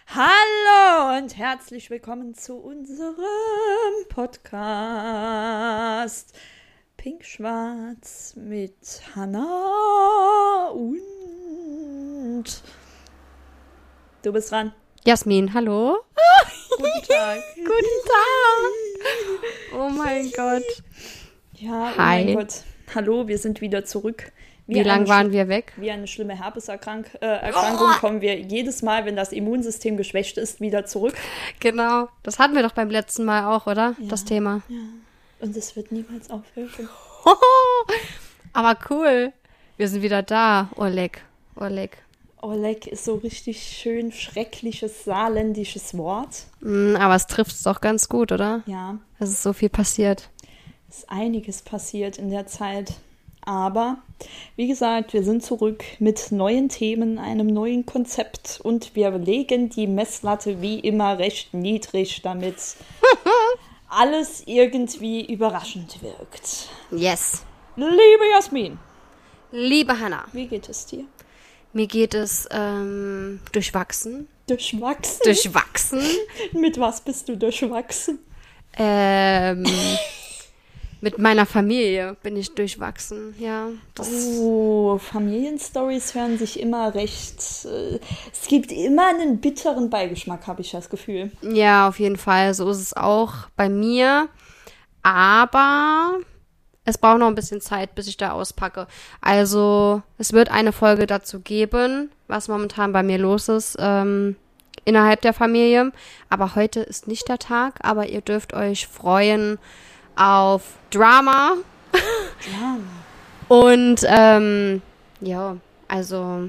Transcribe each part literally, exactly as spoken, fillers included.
Hallo und herzlich willkommen zu unserem Podcast Pink-Schwarz mit Hannah und du bist dran. Jasmin, hallo. Guten Tag. Guten Tag. Oh mein Gott. Ja, oh Hi. mein Gott. Hallo, wir sind wieder zurück. Wie Wie lange eine waren Sch- wir weg? Wie eine schlimme Herpeserkrankung äh, Erkrankung kommen wir jedes Mal, wenn das Immunsystem geschwächt ist, wieder zurück. Genau. Das hatten wir doch beim letzten Mal auch, oder? Das Thema. Ja. Und es wird niemals aufhören. Aber cool. Wir sind wieder da. Oleg. Oleg. Oleg ist so richtig schön schreckliches saarländisches Wort. Mm, aber es trifft es doch ganz gut, oder? Ja, Es ist so viel passiert. es ist einiges passiert in der Zeit. Aber, wie gesagt, wir sind zurück mit neuen Themen, einem neuen Konzept und wir legen die Messlatte wie immer recht niedrig, damit alles irgendwie überraschend wirkt. Yes. Liebe Jasmin, Liebe Hannah, wie geht es dir? mir geht es ähm, durchwachsen. Durchwachsen? Durchwachsen? Mit was bist du durchwachsen? ähm... Mit meiner Familie bin ich durchwachsen, ja. Das Oh, Familienstories hören sich immer recht. Äh, es gibt immer einen bitteren Beigeschmack, habe ich das Gefühl. Ja, auf jeden Fall. So ist es auch bei mir. Aber es braucht noch ein bisschen Zeit, bis ich da auspacke. Also, es wird eine Folge dazu geben, was momentan bei mir los ist, ähm, innerhalb der Familie. Aber heute ist nicht der Tag, aber ihr dürft euch freuen auf Drama. Ja. Und, ähm, ja, also,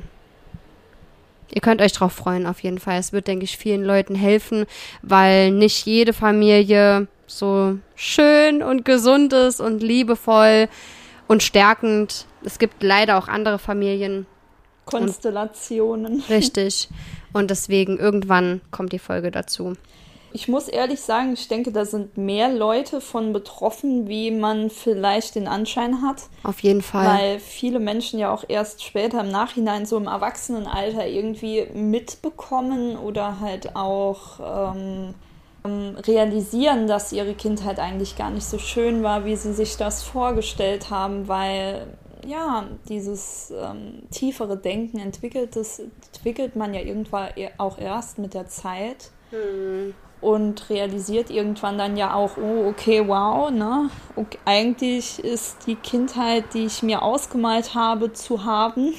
ihr könnt euch drauf freuen, auf jeden Fall. Es wird, denke ich, vielen Leuten helfen, weil nicht jede Familie so schön und gesund ist und liebevoll und stärkend. Es gibt leider auch andere Familien. Konstellationen. Richtig. Und deswegen, irgendwann kommt die Folge dazu. Ich muss ehrlich sagen, ich denke, da sind mehr Leute von betroffen, wie man vielleicht den Anschein hat. Auf jeden Fall. Weil viele Menschen ja auch erst später im Nachhinein, so im Erwachsenenalter, irgendwie mitbekommen oder halt auch ähm, ähm, realisieren, dass ihre Kindheit eigentlich gar nicht so schön war, wie sie sich das vorgestellt haben, weil ja, dieses ähm, tiefere Denken entwickelt, das entwickelt man ja irgendwann auch erst mit der Zeit. Hm. Und realisiert irgendwann dann ja auch, oh, okay, wow, ne? Okay, eigentlich ist die Kindheit, die ich mir ausgemalt habe zu haben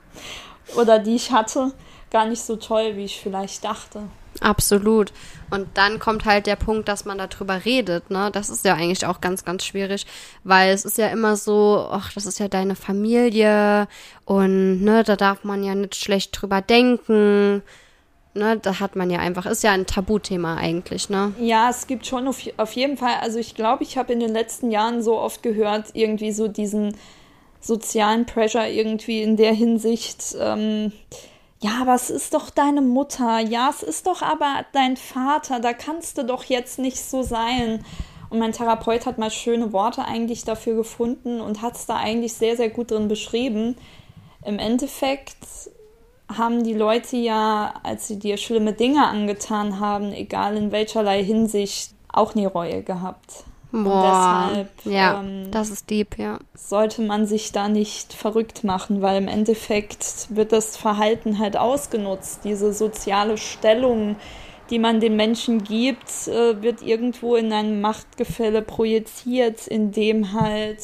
oder die ich hatte, gar nicht so toll, wie ich vielleicht dachte. Absolut. Und dann kommt halt der Punkt, dass man darüber redet, ne? Das ist ja eigentlich auch ganz, ganz schwierig, weil es ist ja immer so, ach, das ist ja deine Familie und, ne, da darf man ja nicht schlecht drüber denken. Ne, da hat man ja einfach, ist ja ein Tabuthema eigentlich, ne? Ja, es gibt schon auf, auf jeden Fall, also ich glaube, ich habe in den letzten Jahren so oft gehört, irgendwie so diesen sozialen Pressure irgendwie in der Hinsicht, ähm, ja, aber es ist doch deine Mutter, ja, es ist doch aber dein Vater, da kannst du doch jetzt nicht so sein. Und mein Therapeut hat mal schöne Worte eigentlich dafür gefunden und hat es da eigentlich sehr, sehr gut drin beschrieben. Im Endeffekt haben die Leute ja, als sie dir schlimme Dinge angetan haben, egal in welcherlei Hinsicht, auch nie Reue gehabt. Boah, und deshalb ja, ähm, das ist deep, ja. sollte man sich da nicht verrückt machen, weil im Endeffekt wird das Verhalten halt ausgenutzt. Diese soziale Stellung, die man den Menschen gibt, äh, wird irgendwo in ein Machtgefälle projiziert, in dem halt,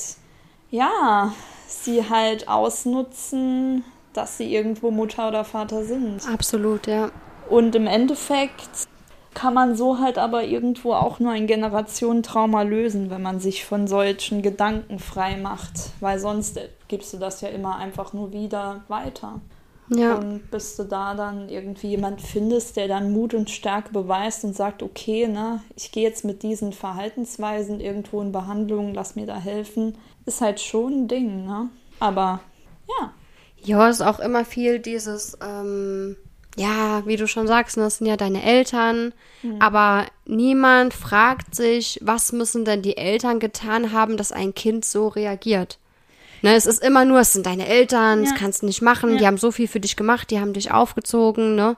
ja, sie halt ausnutzen, dass sie irgendwo Mutter oder Vater sind. Absolut, ja. Und im Endeffekt kann man so halt aber irgendwo auch nur ein Generationentrauma lösen, wenn man sich von solchen Gedanken frei macht. Weil sonst gibst du das ja immer einfach nur wieder weiter. Ja, Und bis du da dann irgendwie jemand findest, der dann Mut und Stärke beweist und sagt, okay, ne, ich gehe jetzt mit diesen Verhaltensweisen irgendwo in Behandlung, lass mir da helfen, ist halt schon ein Ding, ne? Aber ja. ja, ist auch immer viel dieses, ähm, ja, wie du schon sagst, ne, das sind ja deine Eltern, Mhm. aber niemand fragt sich, was müssen denn die Eltern getan haben, dass ein Kind so reagiert. Ne, es ist immer nur, es sind deine Eltern, Ja. das kannst du nicht machen, Ja. die haben so viel für dich gemacht, die haben dich aufgezogen, ne.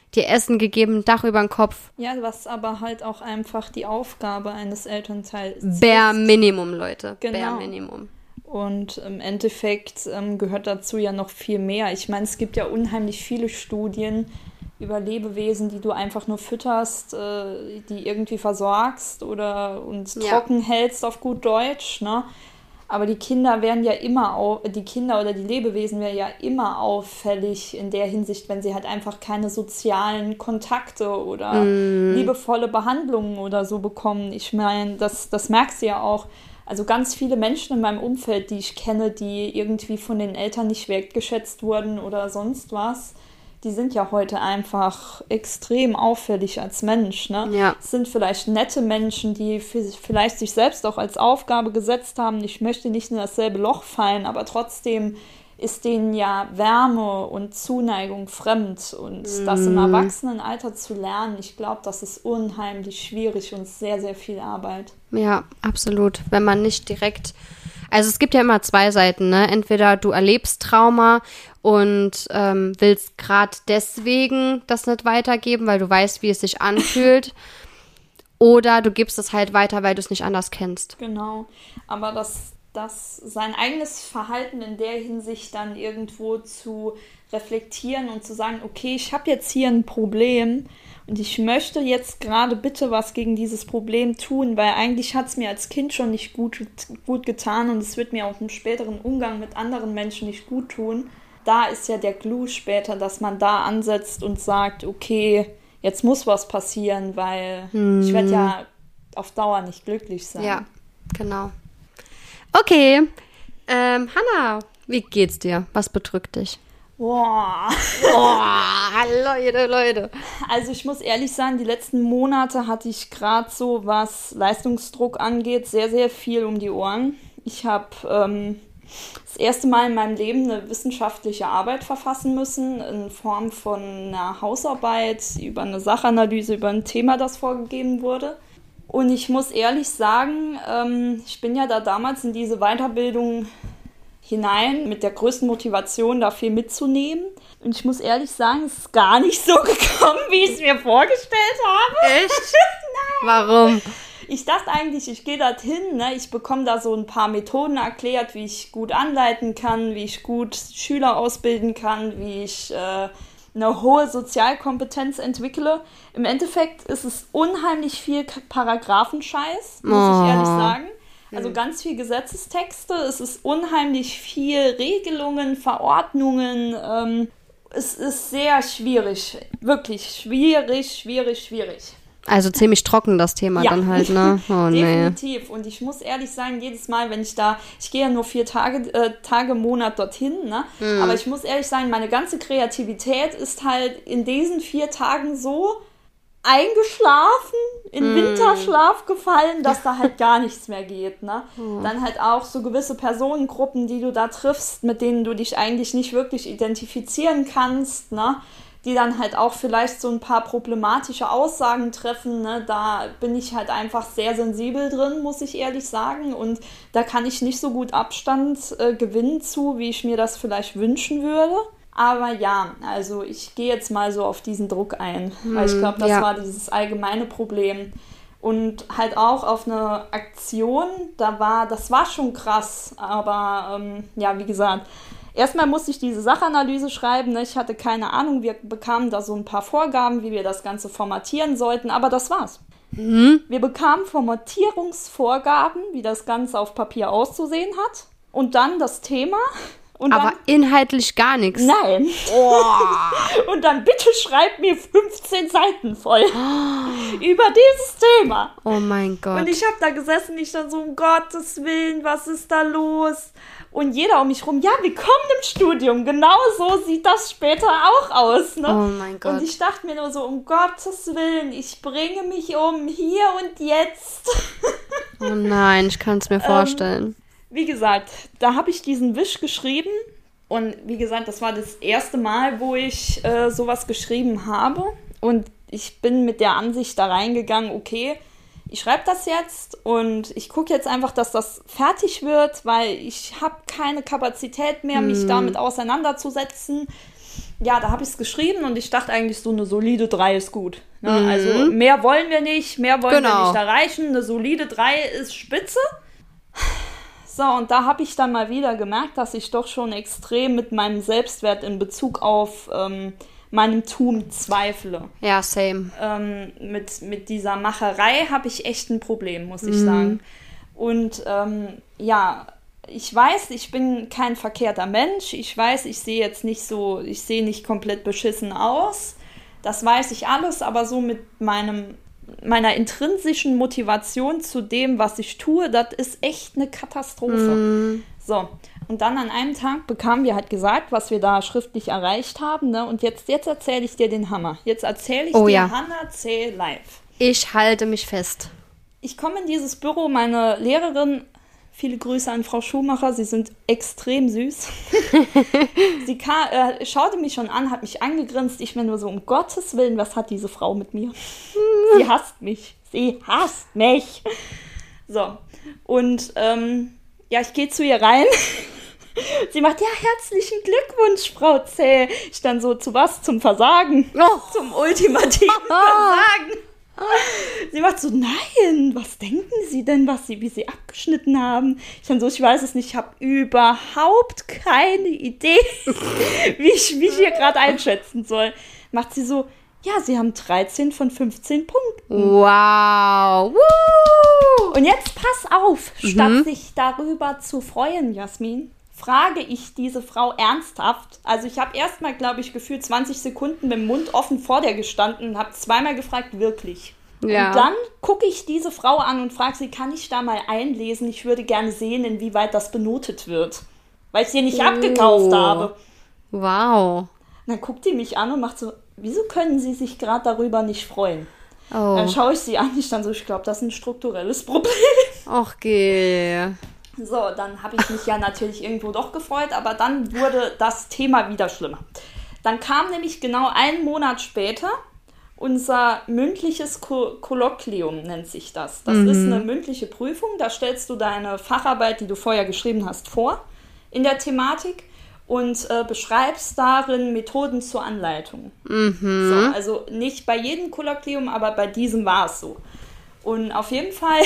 dir Essen gegeben, Dach über den Kopf. Ja, was aber halt auch einfach die Aufgabe eines Elternteils ist. Bare Minimum, Leute. Genau. Bare Minimum. Und im Endeffekt ähm, gehört dazu ja noch viel mehr. Ich meine, es gibt ja unheimlich viele Studien über Lebewesen, die du einfach nur fütterst, äh, die irgendwie versorgst oder und Ja. trocken hältst auf gut Deutsch, ne? Aber die Kinder werden ja immer, au- die Kinder oder die Lebewesen werden ja immer auffällig in der Hinsicht, wenn sie halt einfach keine sozialen Kontakte oder liebevolle Behandlungen oder so bekommen. Ich meine, das, das merkst du ja auch. Also ganz viele Menschen in meinem Umfeld, die ich kenne, die irgendwie von den Eltern nicht wertgeschätzt wurden oder sonst was, die sind ja heute einfach extrem auffällig als Mensch, ne? Ja. Es sind vielleicht nette Menschen, die für sich, vielleicht sich selbst auch als Aufgabe gesetzt haben, ich möchte nicht in dasselbe Loch fallen, aber trotzdem ist denen ja Wärme und Zuneigung fremd. Und das im Erwachsenenalter zu lernen, ich glaube, das ist unheimlich schwierig und sehr, sehr viel Arbeit. Ja, absolut. Wenn man nicht direkt, also es gibt ja immer zwei Seiten, ne? Entweder du erlebst Trauma und ähm, willst gerade deswegen das nicht weitergeben, weil du weißt, wie es sich anfühlt, oder du gibst es halt weiter, weil du es nicht anders kennst. Genau. Aber das, das sein eigenes Verhalten in der Hinsicht dann irgendwo zu reflektieren und zu sagen, okay, ich habe jetzt hier ein Problem und ich möchte jetzt gerade bitte was gegen dieses Problem tun, weil eigentlich hat es mir als Kind schon nicht gut, gut getan und es wird mir auch im späteren Umgang mit anderen Menschen nicht gut tun. Da ist ja der Clou später, dass man da ansetzt und sagt, okay, jetzt muss was passieren, weil hm. ich werde ja auf Dauer nicht glücklich sein. Ja, genau. Okay, ähm, Hannah, wie geht's dir? Was bedrückt dich? Boah. Boah, Leute, Leute. Also ich muss ehrlich sagen, die letzten Monate hatte ich gerade so, was Leistungsdruck angeht, sehr, sehr viel um die Ohren. Ich habe ähm, das erste Mal in meinem Leben eine wissenschaftliche Arbeit verfassen müssen, in Form von einer Hausarbeit über eine Sachanalyse, über ein Thema, das vorgegeben wurde. Und ich muss ehrlich sagen, ähm, ich bin ja da damals in diese Weiterbildung hinein mit der größten Motivation, da viel mitzunehmen. Und ich muss ehrlich sagen, es ist gar nicht so gekommen, wie ich es mir vorgestellt habe. Echt? Nein. Warum? Ich dachte eigentlich, ich gehe dorthin, ne? Ich bekomme da so ein paar Methoden erklärt, wie ich gut anleiten kann, wie ich gut Schüler ausbilden kann, wie ich äh, eine hohe Sozialkompetenz entwickle. Im Endeffekt ist es unheimlich viel Paragraphenscheiß, muss Oh. ich ehrlich sagen. Also ganz viel Gesetzestexte, es ist unheimlich viel Regelungen, Verordnungen. Ähm, es ist sehr schwierig, wirklich schwierig, schwierig, schwierig. Also ziemlich trocken das Thema Ja. dann halt, ne? Oh nee. Definitiv. Und ich muss ehrlich sagen, jedes Mal, wenn ich da, ich gehe ja nur vier Tage, äh, Tage im Monat dorthin, ne? Mhm. Aber ich muss ehrlich sagen, meine ganze Kreativität ist halt in diesen vier Tagen so eingeschlafen, in Mm. Winterschlaf gefallen, dass da halt gar nichts mehr geht, ne? Dann halt auch so gewisse Personengruppen, die du da triffst, mit denen du dich eigentlich nicht wirklich identifizieren kannst, ne? Die dann halt auch vielleicht so ein paar problematische Aussagen treffen, ne? Da bin ich halt einfach sehr sensibel drin, muss ich ehrlich sagen, und da kann ich nicht so gut Abstand äh, gewinnen zu, wie ich mir das vielleicht wünschen würde. Aber ja, also ich gehe jetzt mal so auf diesen Druck ein, weil ich glaube, das ja. war dieses allgemeine Problem. Und halt auch auf eine Aktion, da war, das war schon krass, aber ähm, ja, wie gesagt, erstmal musste ich diese Sachanalyse schreiben, ne? Ich hatte keine Ahnung, wir bekamen da so ein paar Vorgaben, wie wir das Ganze formatieren sollten, aber das war's. Mhm. Wir bekamen Formatierungsvorgaben, wie das Ganze auf Papier auszusehen hat, und dann das Thema. Und Aber dann, inhaltlich gar nichts. nein. Oh. Und dann bitte schreib mir fünfzehn Seiten voll über dieses Thema. Oh mein Gott. Und ich habe da gesessen, ich dann so, um Gottes Willen, was ist da los? Und jeder um mich rum, ja, willkommen im Studium. Genau so sieht das später auch aus. Ne? Oh mein Gott. Und ich dachte mir nur so, um Gottes Willen, ich bringe mich um, hier und jetzt. Oh nein, ich kann es mir vorstellen. Wie gesagt, da habe ich diesen Wisch geschrieben. Und wie gesagt, das war das erste Mal, wo ich äh, sowas geschrieben habe. Und ich bin mit der Ansicht da reingegangen, okay, ich schreibe das jetzt und ich gucke jetzt einfach, dass das fertig wird, weil ich habe keine Kapazität mehr, mich Hm. damit auseinanderzusetzen. ja, da habe ich es geschrieben und ich dachte eigentlich, so eine solide drei ist gut. Ne? Mhm. Also mehr wollen wir nicht, mehr wollen genau. wir nicht erreichen. Eine solide drei ist spitze. So, und da habe ich dann mal wieder gemerkt, dass ich doch schon extrem mit meinem Selbstwert in Bezug auf ähm, meinem Tun zweifle. Ja, same. Ähm, mit, mit dieser Macherei habe ich echt ein Problem, muss ich mhm. sagen. Und ähm, ja, ich weiß, ich bin kein verkehrter Mensch. Ich weiß, ich sehe jetzt nicht so, ich sehe nicht komplett beschissen aus. Das weiß ich alles, aber so mit meinem, meiner intrinsischen Motivation zu dem, was ich tue, das ist echt eine Katastrophe. Mm. So, und dann an einem Tag bekamen wir halt gesagt, was wir da schriftlich erreicht haben, ne? Und jetzt, jetzt erzähle ich dir den Hammer. Jetzt erzähle ich oh, dir ja. Hannah C. live. Ich halte mich fest. Ich komme in dieses Büro, meine Lehrerin, viele Grüße an Frau Schumacher, Sie sind extrem süß. Sie kam, äh, schaute mich schon an, hat mich angegrinst. Ich mir nur so, um Gottes Willen, was hat diese Frau mit mir? Sie hasst mich. Sie hasst mich. So, und ähm, ja, ich gehe zu ihr rein. Sie macht, ja, herzlichen Glückwunsch, Frau Zäh. Ich dann so, zu was? Zum Versagen. Oh. Zum ultimativen Versagen. Sie macht so, nein, was denken Sie denn, was Sie, wie Sie abgeschnitten haben? Ich dann so, ich weiß es nicht, ich habe überhaupt keine Idee, wie ich mich hier gerade einschätzen soll. Macht sie so, ja, Sie haben dreizehn von fünfzehn Punkten. Wow. Woo. Und jetzt pass auf, mhm. statt sich darüber zu freuen, Jasmin, frage ich diese Frau ernsthaft. Also ich habe erstmal, glaube ich, gefühlt zwanzig Sekunden mit dem Mund offen vor der gestanden und habe zweimal gefragt, wirklich. Ja. Und dann gucke ich diese Frau an und frage sie, kann ich da mal einlesen? Ich würde gerne sehen, inwieweit das benotet wird. Weil ich sie nicht oh. abgekauft habe. Wow. Und dann guckt die mich an und macht so, wieso können Sie sich gerade darüber nicht freuen? Oh. Dann schaue ich sie an, ich dann so, ich glaube, das ist ein strukturelles Problem. Ach, geh. So, dann habe ich mich ja natürlich irgendwo doch gefreut, aber dann wurde das Thema wieder schlimmer. Dann kam nämlich genau einen Monat später unser mündliches Ko- Kolloquium, nennt sich das. Das mhm. ist eine mündliche Prüfung, da stellst du deine Facharbeit, die du vorher geschrieben hast, vor in der Thematik und äh, beschreibst darin Methoden zur Anleitung. Mhm. So, also nicht bei jedem Kolloquium, aber bei diesem war es so. Und auf jeden Fall...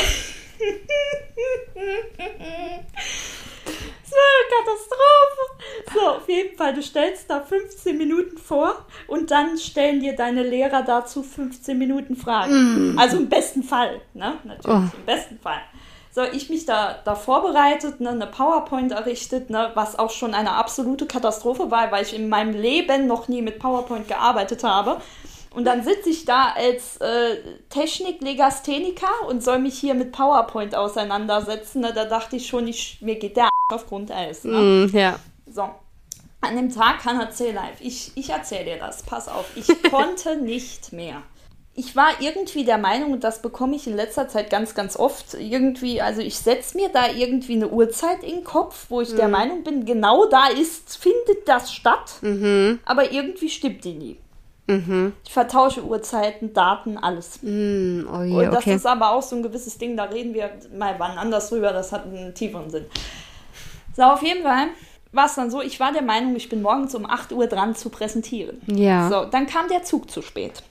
So eine Katastrophe. So, auf jeden Fall, du stellst da fünfzehn Minuten vor und dann stellen dir deine Lehrer dazu fünfzehn Minuten Fragen. Mm. Also im besten Fall, ne? Natürlich, oh. im besten Fall. So, ich mich da, da vorbereitet, ne, eine PowerPoint errichtet, ne, was auch schon eine absolute Katastrophe war, weil ich in meinem Leben noch nie mit PowerPoint gearbeitet habe. Und dann sitze ich da als äh, Technik-Legastheniker und soll mich hier mit PowerPoint auseinandersetzen. Ne? Da dachte ich schon, ich, mir geht der auf Grundeis. Ne? Mm, ja. So, an dem Tag Hannah C. live. Ich, ich erzähle dir das, pass auf. Ich konnte nicht mehr. Ich war irgendwie der Meinung, und das bekomme ich in letzter Zeit ganz, ganz oft, irgendwie, also ich setze mir da irgendwie eine Uhrzeit in den Kopf, wo ich mm. der Meinung bin, genau da ist, findet das statt, mhm. aber irgendwie stimmt die nie. Mhm. Ich vertausche Uhrzeiten, Daten, alles. Mm, oh je, und das okay. ist aber auch so ein gewisses Ding, da reden wir mal wann anders drüber, das hat einen tieferen Sinn. So, auf jeden Fall war es dann so, ich war der Meinung, ich bin morgens um acht Uhr dran zu präsentieren. Ja. So, dann kam der Zug zu spät.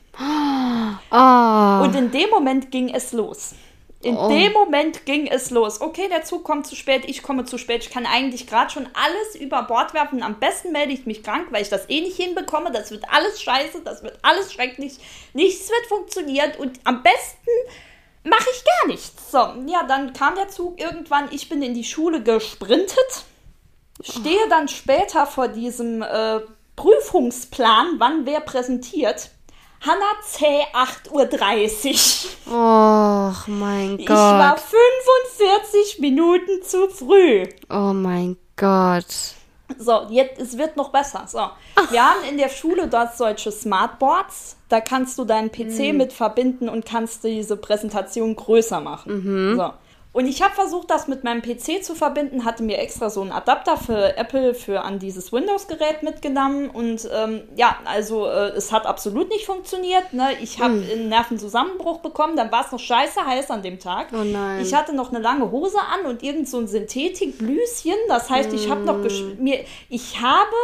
Oh. Und in dem Moment ging es los. In oh. dem Moment ging es los. Okay, der Zug kommt zu spät, ich komme zu spät. Ich kann eigentlich gerade schon alles über Bord werfen. Am besten melde ich mich krank, weil ich das eh nicht hinbekomme. Das wird alles scheiße, das wird alles schrecklich. Nichts wird funktionieren und am besten mache ich gar nichts. So, ja, dann kam der Zug irgendwann. Ich bin in die Schule gesprintet. Stehe dann später vor diesem äh, Prüfungsplan, wann wer präsentiert. Hannah C. acht Uhr dreißig. Oh mein Gott. Ich war fünfundvierzig Minuten zu früh. Oh mein Gott. So, jetzt, es wird noch besser. So, wir haben in der Schule dort solche Smartboards. Da kannst du deinen P C mhm. mit verbinden und kannst diese Präsentation größer machen. Mhm. So. Und ich habe versucht, das mit meinem P C zu verbinden, hatte mir extra so einen Adapter für Apple für an dieses Windows-Gerät mitgenommen und ähm, ja, also äh, es hat absolut nicht funktioniert. Ne? Ich habe mm. einen Nervenzusammenbruch bekommen, dann war es noch scheiße heiß an dem Tag. Oh nein. Ich hatte noch eine lange Hose an und irgend so ein Synthetikblüschen, das heißt, mm. ich habe noch gesch- mir, ich habe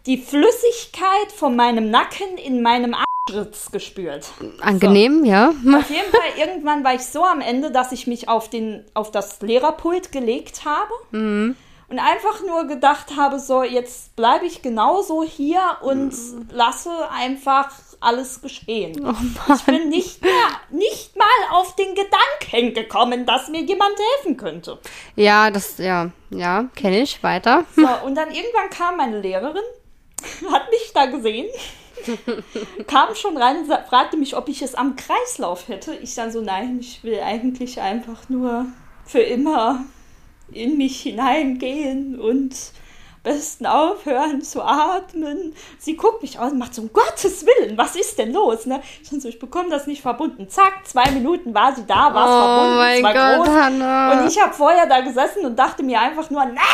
die Flüssigkeit von meinem Nacken in meinem Arschritz gespürt. Angenehm, so. ja. Auf jeden Fall, irgendwann war ich so am Ende, dass ich mich auf, den, auf das Lehrerpult gelegt habe. Mhm. Und einfach nur gedacht habe, so, jetzt bleibe ich genauso hier und mm. lasse einfach alles geschehen. Oh ich bin nicht mehr, nicht mal auf den Gedanken gekommen, dass mir jemand helfen könnte. Ja, das, ja, ja, kenne ich. Weiter. So, und dann irgendwann kam meine Lehrerin, hat mich da gesehen, kam schon rein und fragte mich, ob ich es am Kreislauf hätte. Ich dann so, nein, ich will eigentlich einfach nur für immer in mich hineingehen und am besten aufhören zu atmen. Sie guckt mich an und macht so, um Gottes Willen, was ist denn los? Ne? Ich, so, ich bekomme das nicht verbunden. Zack, zwei Minuten war sie da, war es oh verbunden, mein es war Gott, groß. Hannah. Und ich habe vorher da gesessen und dachte mir einfach nur, nein!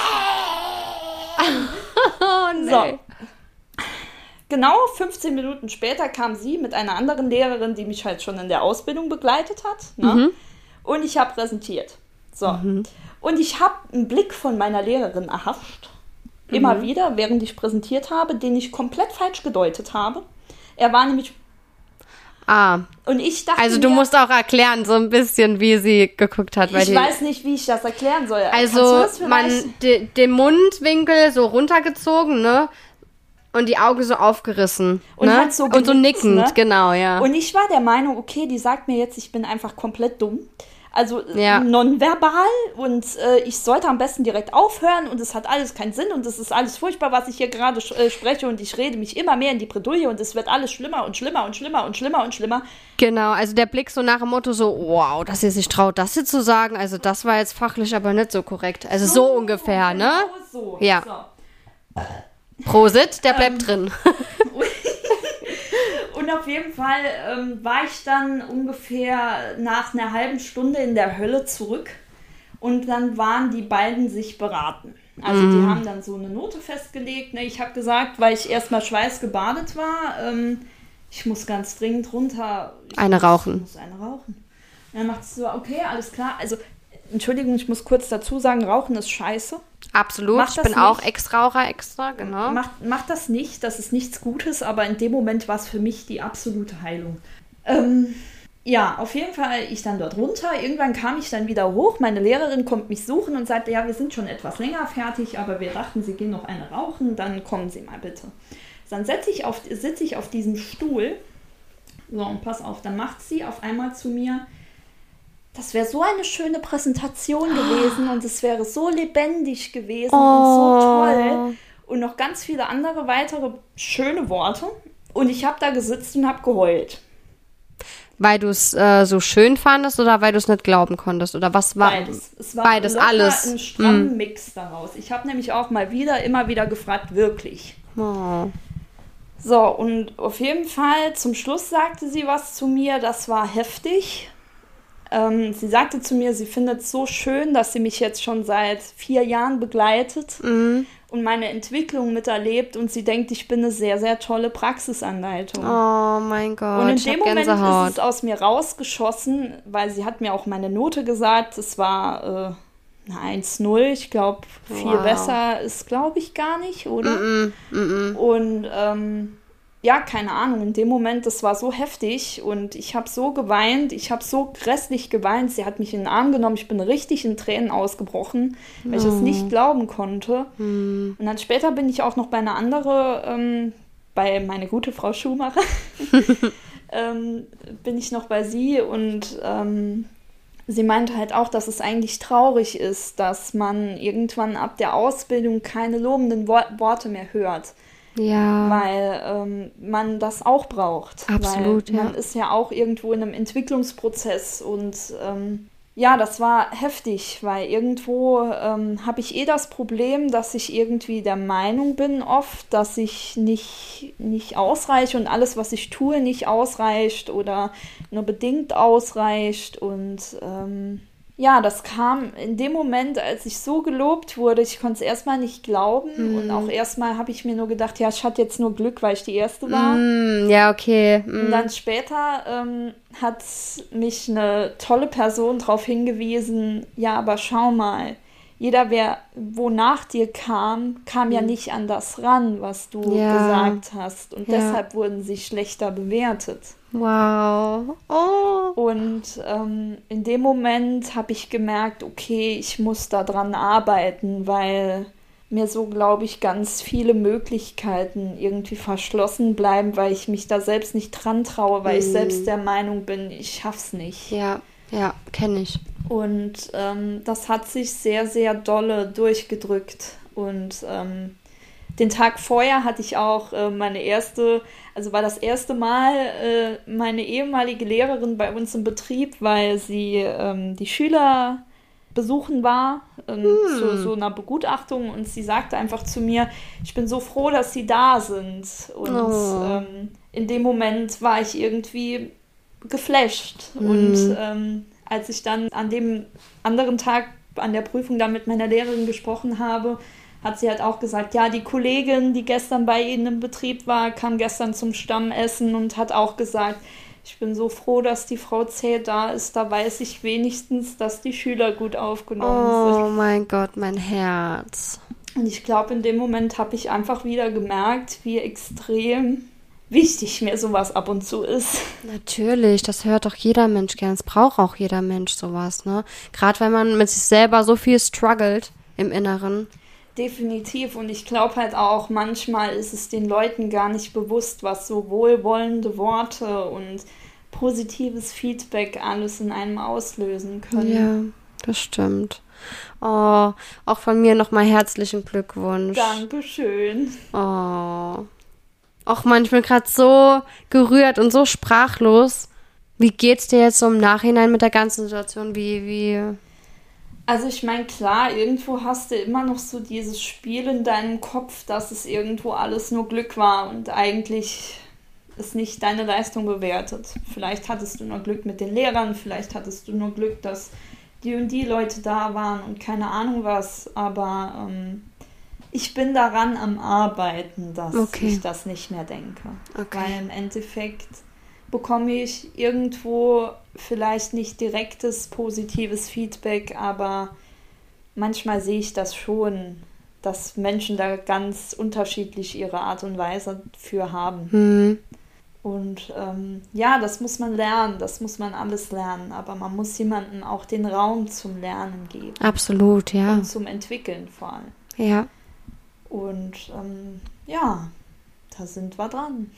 Oh, nee. So. Genau fünfzehn Minuten später kam sie mit einer anderen Lehrerin, die mich halt schon in der Ausbildung begleitet hat. Ne? Mhm. Und ich habe präsentiert. So. Mhm. Und ich habe einen Blick von meiner Lehrerin erhascht, immer Mhm. wieder, während ich präsentiert habe, den ich komplett falsch gedeutet habe. Er war nämlich... Ah, Und ich dachte also du mir, musst auch erklären, so ein bisschen, wie sie geguckt hat. Weil ich die, weiß nicht, wie ich das erklären soll. Kannst du Also das vielleicht- man de, den Mundwinkel so runtergezogen, ne? Und die Augen so aufgerissen. Und ne? halt so Und so genickt, nickend, ne? genau, ja. Und ich war der Meinung, okay, die sagt mir jetzt, ich bin einfach komplett dumm. Also Ja. nonverbal und äh, ich sollte am besten direkt aufhören und es hat alles keinen Sinn und es ist alles furchtbar, was ich hier gerade äh, spreche und ich rede mich immer mehr in die Bredouille und es wird alles schlimmer und schlimmer und schlimmer und schlimmer und schlimmer. Genau, also der Blick so nach dem Motto so, wow, dass sie sich traut, das hier zu sagen, also das war jetzt fachlich aber nicht so korrekt. Also so, ungefähr, genau ne? So. Ja. So. Prosit, der bleibt drin. Und auf jeden Fall ähm, war ich dann ungefähr nach einer halben Stunde in der Hölle zurück und dann waren die beiden sich beraten. Also Mhm. die haben dann so eine Note festgelegt. Ne? Ich habe gesagt, weil ich erstmal schweißgebadet war, ähm, ich muss ganz dringend runter. Ich Eine muss, rauchen. Ich muss eine rauchen. Und dann macht sie so, okay, alles klar. Also, Entschuldigung, ich muss kurz dazu sagen, Rauchen ist scheiße. Absolut, Mach ich das bin auch nicht. Ex-Raucher extra, genau. Macht, macht das nicht, das ist nichts Gutes, aber in dem Moment war es für mich die absolute Heilung. Ähm, ja, auf jeden Fall ich dann dort runter. Irgendwann kam ich dann wieder hoch. Meine Lehrerin kommt mich suchen und sagte, ja, wir sind schon etwas länger fertig, aber wir dachten, Sie gehen noch eine rauchen, dann kommen Sie mal bitte. Dann setze ich auf, sitze ich auf diesem Stuhl. So, und pass auf, dann macht sie auf einmal zu mir, das wäre so eine schöne Präsentation gewesen und es wäre so lebendig gewesen Oh. und so toll. Und noch ganz viele andere weitere schöne Worte. Und ich habe da gesitzt und habe geheult. Weil du es äh, so schön fandest oder weil du es nicht glauben konntest? Oder was war? Beides. Es war Beides, locker alles. ein strammen Mix daraus. Ich habe nämlich auch mal wieder, immer wieder gefragt, wirklich. Oh. So, und auf jeden Fall, zum Schluss sagte sie was zu mir, das war heftig. Ähm, sie sagte zu mir, sie findet es so schön, dass sie mich jetzt schon seit vier Jahren begleitet Mhm. und meine Entwicklung miterlebt und sie denkt, ich bin eine sehr, sehr tolle Praxisanleitung. Oh mein Gott, und in ich dem hab Moment Gänsehaut. ist es aus mir rausgeschossen, weil sie hat mir auch meine Note gesagt, es war äh, eine eins null, ich glaube, viel Wow. besser ist, glaube ich, gar nicht, oder? Mm-mm, mm-mm. Und ähm, ja, keine Ahnung, in dem Moment, das war so heftig und ich habe so geweint, ich habe so grässlich geweint, sie hat mich in den Arm genommen, ich bin richtig in Tränen ausgebrochen, weil ich es nicht glauben konnte. Mm. Und dann später bin ich auch noch bei einer anderen, ähm, bei meine gute Frau Schumacher, ähm, bin ich noch bei sie und ähm, sie meinte halt auch, dass es eigentlich traurig ist, dass man irgendwann ab der Ausbildung keine lobenden Wo- Worte mehr hört. Ja. Weil ähm, man das auch braucht. Absolut, weil man ja. ist ja auch irgendwo in einem Entwicklungsprozess und ähm, ja, das war heftig, weil irgendwo ähm, habe ich eh das Problem, dass ich irgendwie der Meinung bin oft, dass ich nicht, nicht ausreiche und alles, was ich tue, nicht ausreicht oder nur bedingt ausreicht und ähm, ja, das kam in dem Moment, als ich so gelobt wurde, ich konnte es erstmal nicht glauben Mhm. und auch erstmal habe ich mir nur gedacht, ja, ich hatte jetzt nur Glück, weil ich die Erste war. Mm, ja, okay. Mm. Und dann später ähm, hat mich eine tolle Person darauf hingewiesen, ja, aber schau mal, jeder, wer wo nach dir kam, kam ja nicht an das ran, was du Ja. gesagt hast. Und Ja. deshalb wurden sie schlechter bewertet. Wow. Oh. Und ähm, in dem Moment habe ich gemerkt, okay, ich muss da dran arbeiten, weil mir so, glaube ich, ganz viele Möglichkeiten irgendwie verschlossen bleiben, weil ich mich da selbst nicht dran traue, weil ich Mhm. selbst der Meinung bin, ich schaff's nicht. Ja, ja, kenne ich. Und ähm, das hat sich sehr, sehr dolle durchgedrückt. Und ähm, den Tag vorher hatte ich auch äh, meine erste, also war das erste Mal äh, meine ehemalige Lehrerin bei uns im Betrieb, weil sie ähm, die Schüler besuchen war, ähm, Hm. zu so einer Begutachtung, und sie sagte einfach zu mir, ich bin so froh, dass sie da sind. Und Oh. ähm, in dem Moment war ich irgendwie geflasht. Hm. Und ähm, als ich dann an dem anderen Tag an der Prüfung dann mit meiner Lehrerin gesprochen habe, hat sie halt auch gesagt, ja, die Kollegin, die gestern bei Ihnen im Betrieb war, kam gestern zum Stammessen und hat auch gesagt, ich bin so froh, dass die Frau Zäh da ist, da weiß ich wenigstens, dass die Schüler gut aufgenommen Oh mein Gott, mein Herz. sind. Und ich glaube, in dem Moment habe ich einfach wieder gemerkt, wie extrem wichtig mir sowas ab und zu ist. Natürlich, das hört doch jeder Mensch gern. Es braucht auch jeder Mensch sowas, ne? Gerade wenn man mit sich selber so viel struggelt im Inneren. Definitiv. Und ich glaube halt auch, manchmal ist es den Leuten gar nicht bewusst, was so wohlwollende Worte und positives Feedback alles in einem auslösen können. Ja, das stimmt. Oh, auch von mir nochmal herzlichen Glückwunsch. Dankeschön. Oh. Och Mann, ich bin gerade so gerührt und so sprachlos. Wie geht's dir jetzt so im Nachhinein mit der ganzen Situation? Wie, wie... Also ich meine, klar, irgendwo hast du immer noch so dieses Spiel in deinem Kopf, dass es irgendwo alles nur Glück war und eigentlich ist nicht deine Leistung bewertet. Vielleicht hattest du nur Glück mit den Lehrern, vielleicht hattest du nur Glück, dass die und die Leute da waren und keine Ahnung was, aber ähm, ich bin daran am Arbeiten, dass Okay. ich das nicht mehr denke. Okay. Weil im Endeffekt bekomme ich irgendwo vielleicht nicht direktes positives Feedback, aber manchmal sehe ich das schon, dass Menschen da ganz unterschiedlich ihre Art und Weise für haben. Hm. Und ähm, ja, das muss man lernen, das muss man alles lernen, aber man muss jemandem auch den Raum zum Lernen geben Absolut, ja. und zum Entwickeln vor allem. Ja. Und ähm, ja, da sind wir dran.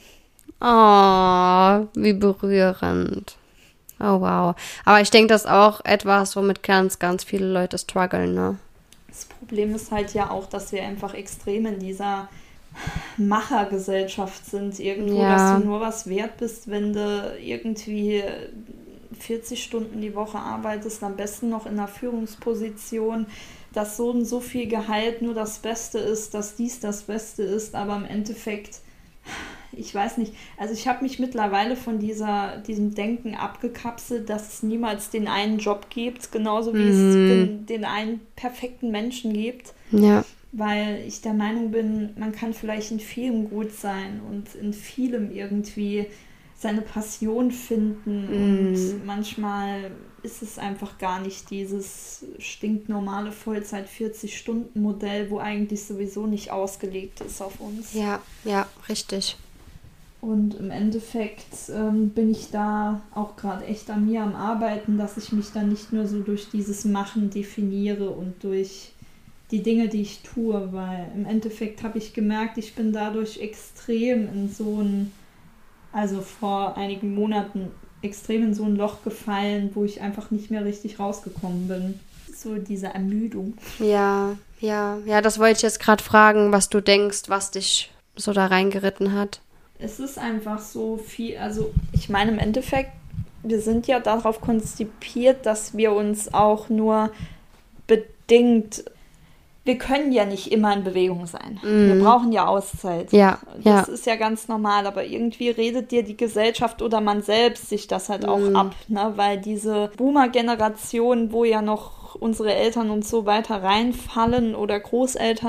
Oh, wie berührend. Oh, wow. Aber ich denke, das ist auch etwas, womit ganz, ganz viele Leute strugglen, ne? Das Problem ist halt ja auch, dass wir einfach extrem in dieser Machergesellschaft sind. Irgendwo, Ja. dass du nur was wert bist, wenn du irgendwie vierzig Stunden die Woche arbeitest, am besten noch in einer Führungsposition, dass so und so viel Gehalt nur das Beste ist, dass dies das Beste ist, aber im Endeffekt, ich weiß nicht, also ich habe mich mittlerweile von dieser, diesem Denken abgekapselt, dass es niemals den einen Job gibt, genauso wie es den, den einen perfekten Menschen gibt, Ja. weil ich der Meinung bin, man kann vielleicht in vielem gut sein und in vielem irgendwie seine Passion finden und manchmal ist es einfach gar nicht dieses stinknormale Vollzeit vierzig Stunden Modell, wo eigentlich sowieso nicht ausgelegt ist auf uns. Ja, ja, richtig. Und im Endeffekt ähm, bin ich da auch gerade echt an mir am Arbeiten, dass ich mich dann nicht nur so durch dieses Machen definiere und durch die Dinge, die ich tue, weil im Endeffekt habe ich gemerkt, ich bin dadurch extrem in so ein, also vor einigen Monaten extrem in so ein Loch gefallen, wo ich einfach nicht mehr richtig rausgekommen bin. So diese Ermüdung. Ja, ja, ja, das wollte ich jetzt gerade fragen, was du denkst, was dich so da reingeritten hat. Es ist einfach so viel, also ich meine im Endeffekt, wir sind ja darauf konzipiert, dass wir uns auch nur bedingt, wir können ja nicht immer in Bewegung sein. Mhm. Wir brauchen ja Auszeit. Ja, Das ja. ist ja ganz normal, aber irgendwie redet dir die Gesellschaft oder man selbst sich das halt auch Mhm. ab, ne? Weil diese Boomer-Generation, wo ja noch unsere Eltern und so weiter reinfallen oder Großeltern,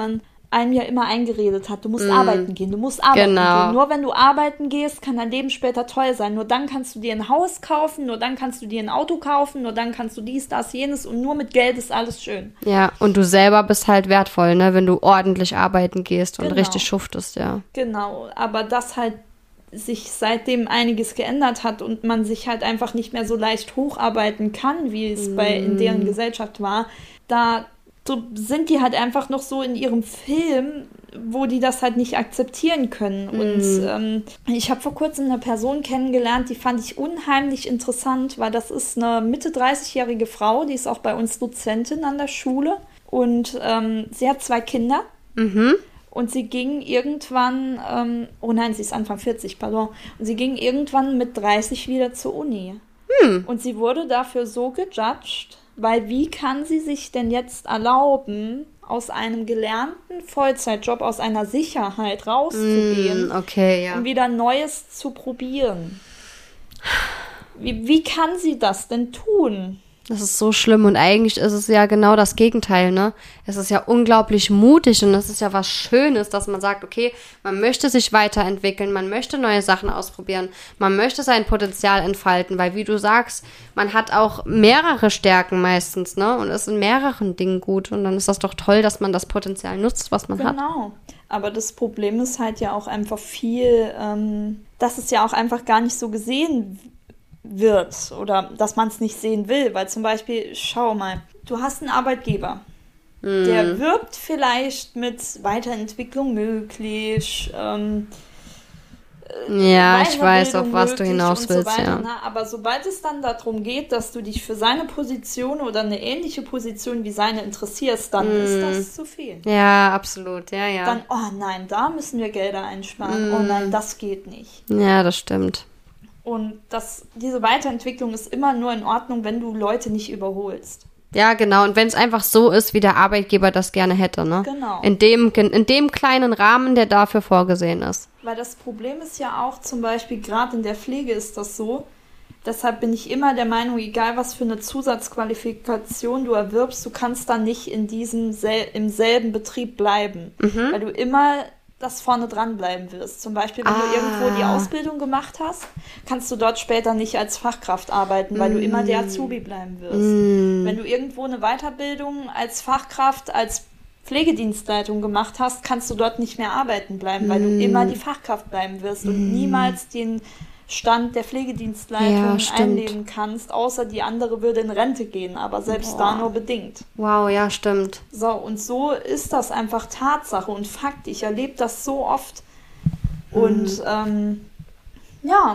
einem ja immer eingeredet hat, du musst mm. arbeiten gehen, du musst arbeiten genau. gehen. Nur wenn du arbeiten gehst, kann dein Leben später toll sein. Nur dann kannst du dir ein Haus kaufen, nur dann kannst du dir ein Auto kaufen, nur dann kannst du dies, das, jenes und nur mit Geld ist alles schön. Ja, und du selber bist halt wertvoll, ne, wenn du ordentlich arbeiten gehst und genau. richtig schuftest, ja. Genau, aber das halt sich seitdem einiges geändert hat und man sich halt einfach nicht mehr so leicht hocharbeiten kann, wie es mm. bei in deren Gesellschaft war, da so sind die halt einfach noch so in ihrem Film, wo die das halt nicht akzeptieren können. Mm. Und ähm, ich habe vor kurzem eine Person kennengelernt, die fand ich unheimlich interessant, weil das ist eine Mitte dreißigjährige Frau, die ist auch bei uns Dozentin an der Schule und ähm, sie hat zwei Kinder. Mhm. Und sie ging irgendwann, ähm, oh nein, sie ist Anfang vierzig, pardon, und sie ging irgendwann mit dreißig wieder zur Uni. Hm. Und sie wurde dafür so gejudged, weil wie kann sie sich denn jetzt erlauben, aus einem gelernten Vollzeitjob, aus einer Sicherheit rauszugehen, mm, okay, ja. um wieder Neues zu probieren? Wie, wie kann sie das denn tun? Das ist so schlimm und eigentlich ist es ja genau das Gegenteil, ne? Es ist ja unglaublich mutig und es ist ja was Schönes, dass man sagt, okay, man möchte sich weiterentwickeln, man möchte neue Sachen ausprobieren, man möchte sein Potenzial entfalten, weil wie du sagst, man hat auch mehrere Stärken meistens, ne? Und ist in mehreren Dingen gut und dann ist das doch toll, dass man das Potenzial nutzt, was man genau. hat. Genau, aber das Problem ist halt ja auch einfach viel, ähm, dass es ja auch einfach gar nicht so gesehen wird. wird oder dass man es nicht sehen will, weil zum Beispiel, schau mal, du hast einen Arbeitgeber, mm. der wirbt vielleicht mit Weiterentwicklung möglich, ähm, ja, ich weiß, auf was du hinaus willst, so weiter, ja. Ne? Aber sobald es dann darum geht, dass du dich für seine Position oder eine ähnliche Position wie seine interessierst, dann mm. ist das zu viel. Ja, absolut, ja, ja. Dann, oh nein, da müssen wir Gelder einsparen, mm. oh nein, das geht nicht. Ja, das stimmt. Und das, diese Weiterentwicklung ist immer nur in Ordnung, wenn du Leute nicht überholst. Ja, genau. Und wenn es einfach so ist, wie der Arbeitgeber das gerne hätte, ne? Genau. In dem, in dem kleinen Rahmen, der dafür vorgesehen ist. Weil das Problem ist ja auch zum Beispiel, gerade in der Pflege ist das so, deshalb bin ich immer der Meinung, egal was für eine Zusatzqualifikation du erwirbst, du kannst dann nicht in diesem sel- im selben Betrieb bleiben. Mhm. Weil du immer das vorne dran bleiben wirst. Zum Beispiel, wenn ah. du irgendwo die Ausbildung gemacht hast, kannst du dort später nicht als Fachkraft arbeiten, weil mm. du immer der Azubi bleiben wirst. Mm. Wenn du irgendwo eine Weiterbildung als Fachkraft, als Pflegedienstleitung gemacht hast, kannst du dort nicht mehr arbeiten bleiben, weil mm. du immer die Fachkraft bleiben wirst mm. und niemals den Stand der Pflegedienstleitung ja, einnehmen kannst, außer die andere würde in Rente gehen, aber selbst Boah. da nur bedingt. Wow, ja, stimmt. So, und so ist das einfach Tatsache und Fakt. Ich erlebe das so oft. Und mhm. ähm, ja.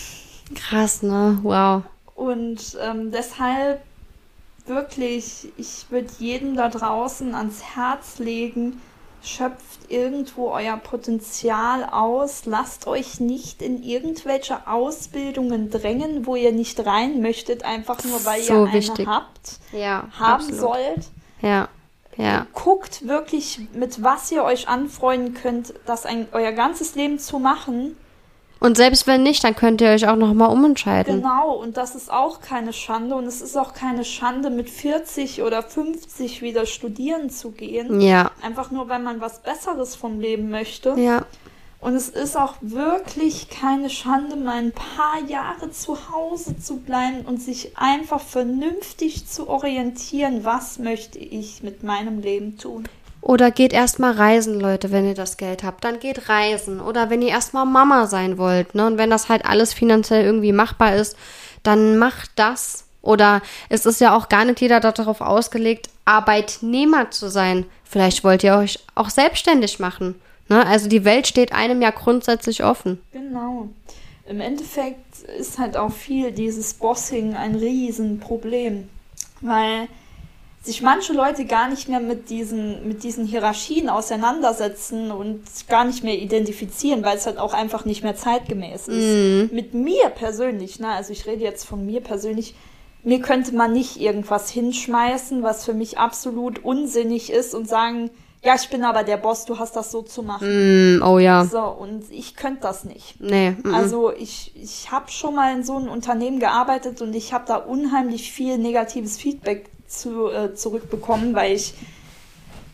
Krass, ne? Wow. Und ähm, deshalb wirklich, ich würde jedem da draußen ans Herz legen, schöpft irgendwo euer Potenzial aus, lasst euch nicht in irgendwelche Ausbildungen drängen, wo ihr nicht rein möchtet, einfach nur weil so ihr wichtig. eine habt, ja, haben absolut. sollt. Ja, ja. Guckt wirklich, mit was ihr euch anfreunden könnt, das ein, euer ganzes Leben zu machen. Und selbst wenn nicht, dann könnt ihr euch auch nochmal umentscheiden. Genau, und das ist auch keine Schande. Und es ist auch keine Schande, mit vierzig oder fünfzig wieder studieren zu gehen. Ja. Einfach nur, weil man was Besseres vom Leben möchte. Ja. Und es ist auch wirklich keine Schande, mal ein paar Jahre zu Hause zu bleiben und sich einfach vernünftig zu orientieren, was möchte ich mit meinem Leben tun. Oder geht erstmal reisen, Leute, wenn ihr das Geld habt. Dann geht reisen. Oder wenn ihr erstmal Mama sein wollt, ne? Und wenn das halt alles finanziell irgendwie machbar ist, dann macht das. Oder es ist ja auch gar nicht jeder darauf ausgelegt, Arbeitnehmer zu sein. Vielleicht wollt ihr euch auch selbstständig machen. Ne? Also die Welt steht einem ja grundsätzlich offen. Genau. Im Endeffekt ist halt auch viel dieses Bossing ein Riesenproblem. Weil sich manche Leute gar nicht mehr mit diesen, mit diesen Hierarchien auseinandersetzen und gar nicht mehr identifizieren, weil es halt auch einfach nicht mehr zeitgemäß ist. Mm. Mit mir persönlich, ne, also ich rede jetzt von mir persönlich, mir könnte man nicht irgendwas hinschmeißen, was für mich absolut unsinnig ist und sagen, ja, ich bin aber der Boss, du hast das so zu machen. Mm, oh ja. So, und ich könnte das nicht. Nee. Mm-mm. Also ich, ich habe schon mal in so einem Unternehmen gearbeitet und ich habe da unheimlich viel negatives Feedback zu, äh, zurückbekommen, weil ich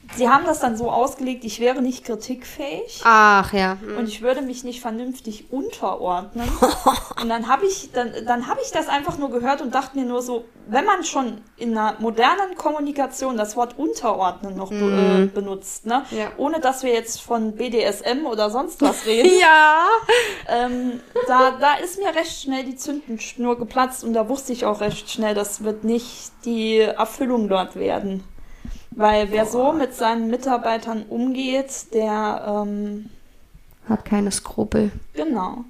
sie haben das dann so ausgelegt, ich wäre nicht kritikfähig. Ach ja. Hm. Und ich würde mich nicht vernünftig unterordnen. Und dann habe ich, dann, dann habe ich das einfach nur gehört und dachte mir nur so, wenn man schon in einer modernen Kommunikation das Wort unterordnen noch Mhm. be- äh, benutzt, ne? Ja. Ohne dass wir jetzt von B D S M oder sonst was reden, Ja. ähm, da, da ist mir recht schnell die Zündschnur geplatzt und da wusste ich auch recht schnell, das wird nicht die Erfüllung dort werden. Weil wer so mit seinen Mitarbeitern umgeht, der, ähm, Hat keine Skrupel. genau.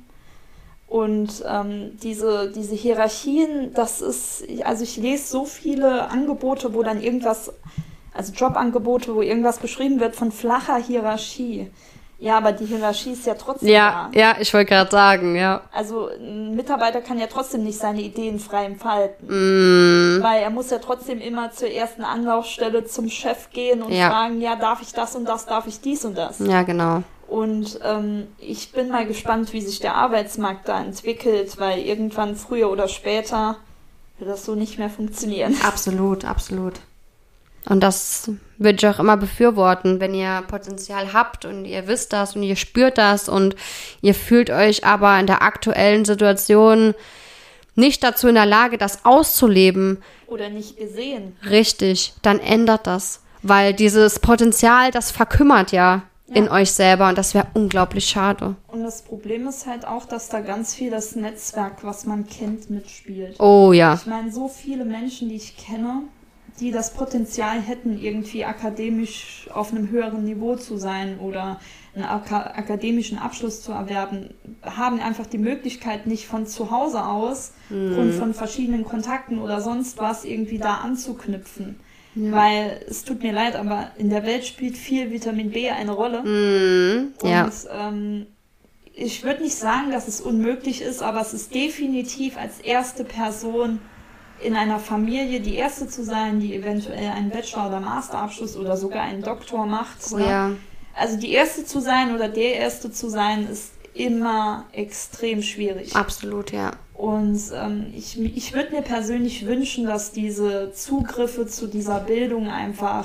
Und ähm, diese, diese Hierarchien, das ist, also ich lese so viele Angebote, wo dann irgendwas, also Jobangebote, wo irgendwas beschrieben wird von flacher Hierarchie. Ja, aber die Hierarchie ist ja trotzdem Ja, da. ja, ich wollte gerade sagen, ja. Also ein Mitarbeiter kann ja trotzdem nicht seine Ideen frei entfalten. Mm, Weil er muss ja trotzdem immer zur ersten Anlaufstelle zum Chef gehen und Ja. fragen, ja, darf ich das und das, darf ich dies und das. ja, genau. Und ähm, ich bin mal gespannt, wie sich der Arbeitsmarkt da entwickelt, weil irgendwann früher oder später wird das so nicht mehr funktionieren. Absolut, absolut. Und das würde ich auch immer befürworten, wenn ihr Potenzial habt und ihr wisst das und ihr spürt das und ihr fühlt euch aber in der aktuellen Situation nicht dazu in der Lage, das auszuleben, Oder nicht gesehen. richtig, dann ändert das. Weil dieses Potenzial, das verkümmert ja, Ja. in euch selber und das wäre unglaublich schade. Und das Problem ist halt auch, dass da ganz viel das Netzwerk, was man kennt, mitspielt. Oh ja. Ich meine, so viele Menschen, die ich kenne, die das Potenzial hätten, irgendwie akademisch auf einem höheren Niveau zu sein oder einen aka- akademischen Abschluss zu erwerben, haben einfach die Möglichkeit, nicht von zu Hause aus, aufgrund von verschiedenen Kontakten oder sonst was, irgendwie da anzuknüpfen. Ja. Weil, es tut mir leid, aber in der Welt spielt viel Vitamin B eine Rolle. Mm, ja. Und ähm, ich würde nicht sagen, dass es unmöglich ist, aber es ist definitiv als erste Person in einer Familie die erste zu sein, die eventuell einen Bachelor- oder Masterabschluss oder sogar einen Doktor macht. Oh ne? ja. Also die erste zu sein oder der erste zu sein, ist immer extrem schwierig. Absolut, ja. Und ähm, ich, ich würde mir persönlich wünschen, dass diese Zugriffe zu dieser Bildung einfach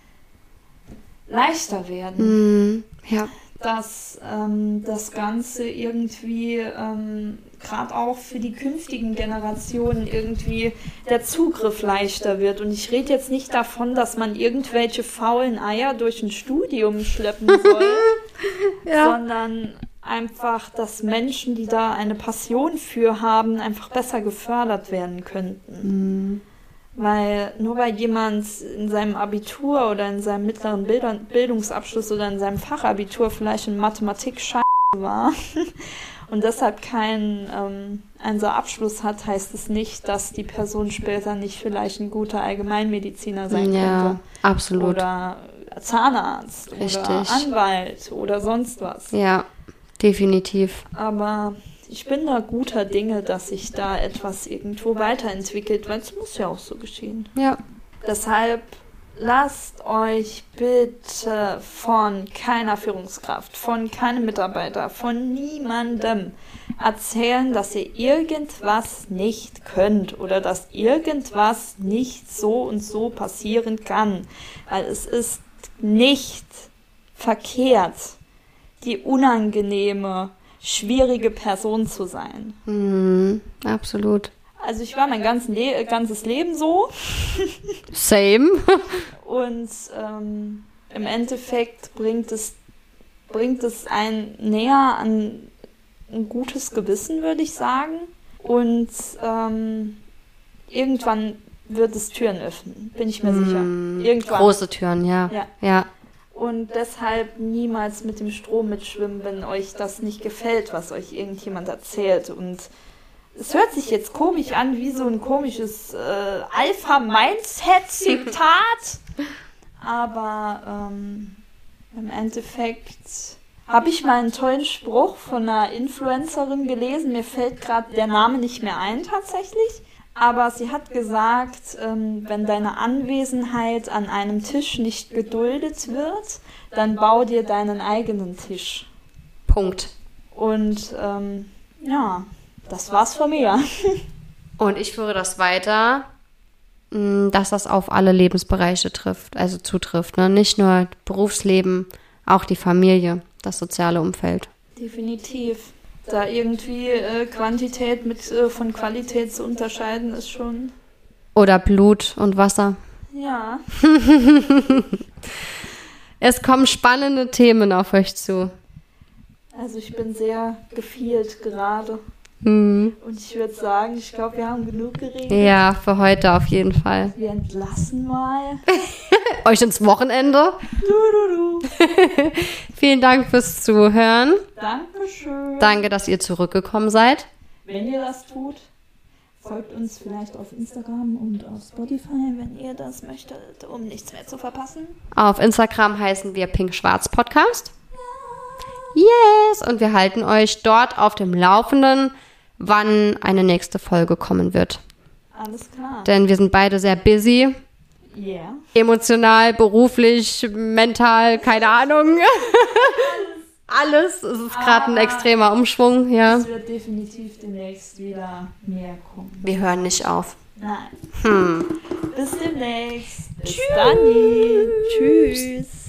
leichter werden. Mm, ja. Dass ähm, das Ganze irgendwie ähm, gerade auch für die künftigen Generationen irgendwie der Zugriff leichter wird. Und ich rede jetzt nicht davon, dass man irgendwelche faulen Eier durch ein Studium schleppen soll, sondern einfach, dass Menschen, die da eine Passion für haben, einfach besser gefördert werden könnten. Mm, Weil nur weil jemand in seinem Abitur oder in seinem mittleren Bilder- Bildungsabschluss oder in seinem Fachabitur vielleicht in Mathematik scheiße war und deshalb keinen ähm, Einser Abschluss hat, heißt es nicht, dass die Person später nicht vielleicht ein guter Allgemeinmediziner sein ja, könnte. absolut. Oder Zahnarzt Richtig. oder Anwalt oder sonst was. Ja, definitiv. Aber ich bin da guter Dinge, dass sich da etwas irgendwo weiterentwickelt, weil es muss ja auch so geschehen. Ja. Deshalb lasst euch bitte von keiner Führungskraft, von keinem Mitarbeiter, von niemandem erzählen, dass ihr irgendwas nicht könnt oder dass irgendwas nicht so und so passieren kann. Weil es ist nicht verkehrt, die unangenehme, schwierige Person zu sein. Mm, absolut. Also ich war mein ganzen Le- ganzes Leben so Same. und ähm, im Endeffekt bringt es, bringt es einen näher an ein gutes Gewissen, würde ich sagen. Und ähm, irgendwann wird es Türen öffnen, bin ich mir sicher. Mm, Irgendwann. große Türen, ja. Ja. Ja. Und deshalb niemals mit dem Strom mitschwimmen, wenn euch das nicht gefällt, was euch irgendjemand erzählt. Und es hört sich jetzt komisch an, wie so ein komisches äh, Alpha-Mindset-Zitat. Aber ähm, im Endeffekt habe ich mal einen tollen Spruch von einer Influencerin gelesen. Mir fällt gerade der Name nicht mehr ein tatsächlich. Aber sie hat gesagt, ähm, wenn deine Anwesenheit an einem Tisch nicht geduldet wird, dann bau dir deinen eigenen Tisch. Punkt. Und ähm, ja, das war's von mir. Und ich führe das weiter. dass das auf alle Lebensbereiche trifft, also zutrifft. Ne? Nicht nur Berufsleben, auch die Familie, das soziale Umfeld. Definitiv. Da irgendwie äh, Quantität mit äh, von Qualität zu unterscheiden, ist schon... Oder Blut und Wasser. Ja. Es kommen spannende Themen auf euch zu. Also ich bin sehr gefühlt gerade. Hm. Und ich würde sagen, ich glaube, wir haben genug geredet. Ja, für heute auf jeden Fall. Wir entlassen mal. Euch ins Wochenende. Du, du, du. Vielen Dank fürs Zuhören. Dankeschön. Danke, dass ihr zurückgekommen seid. Wenn ihr das tut, folgt uns vielleicht auf Instagram und auf Spotify, wenn ihr das möchtet, um nichts mehr zu verpassen. Auf Instagram heißen wir Pink Schwarz Podcast. Yes! Und wir halten euch dort auf dem Laufenden, wann eine nächste Folge kommen wird. Alles klar. Denn wir sind beide sehr busy. Yeah. Emotional, beruflich, mental, keine Ahnung. Alles. Es ist gerade ein extremer Umschwung, ja. Es wird definitiv demnächst wieder mehr kommen. Wir hören nicht auf. Nein. Hm. Bis demnächst. Bis dann. Tschüss.